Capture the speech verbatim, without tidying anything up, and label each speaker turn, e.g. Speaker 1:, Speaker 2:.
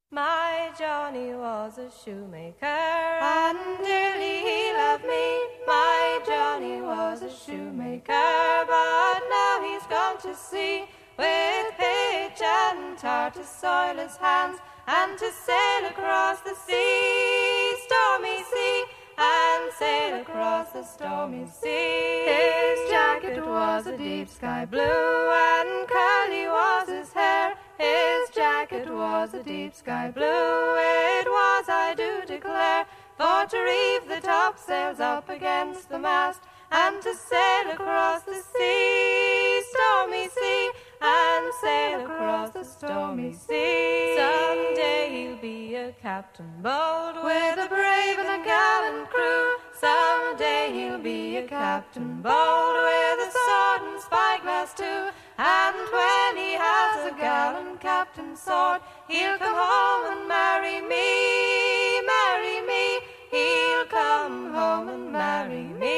Speaker 1: My Johnny was a shoemaker, and dearly he loved me. My Johnny was a shoemaker, but now he's gone to sea, with pitch and tar to soil his hands, and to sail across the sea, stormy sea, and sail across the stormy sea. His jacket was a deep sky blue, and curly was his hair. His jacket was a deep sky blue, it was, I do declare, for to reef the topsails up against the mast, and to sail across the sea, stormy sea, and sail across the stormy sea. Someday he'll be a captain bold, with a brave and a gallant crew. Someday he'll be a captain bold, with a sword and spyglass too. And when he has a gallant captain's sword, he'll come home and marry me, marry me. He'll come home and marry me.